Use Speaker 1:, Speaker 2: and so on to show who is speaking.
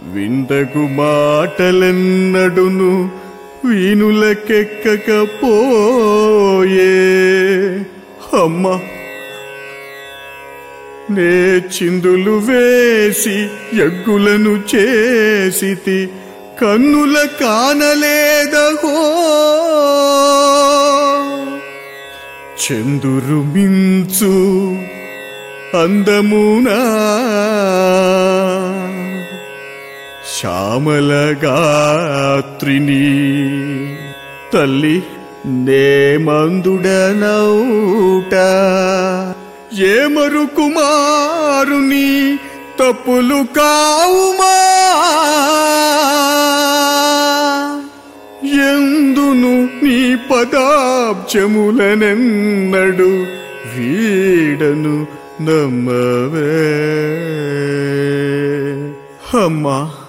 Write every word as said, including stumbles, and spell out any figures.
Speaker 1: వింటకు మాటలెన్నడును వీణులకెక్కకపోయే. అమ్మ నే చిందులు వేసి ఎగ్గులను చేసితి, కన్నుల కానలేదహో. చందురు మించు అందమునా శ్యామల గాత్రిని, తల్లి నే మందుడనౌట ఏమరు కుమారుని తప్పులు కావుమా. ఎందును నీ పదాబ్జములనెన్నడు వీడను నమ్మవే. అమ్మా